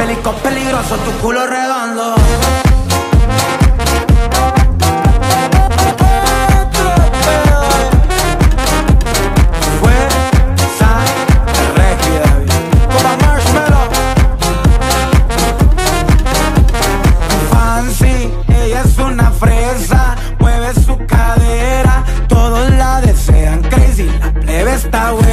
Angélico peligroso, tu culo redondo. Mueve su cadera, todos la desean crazy, la plebe está buena.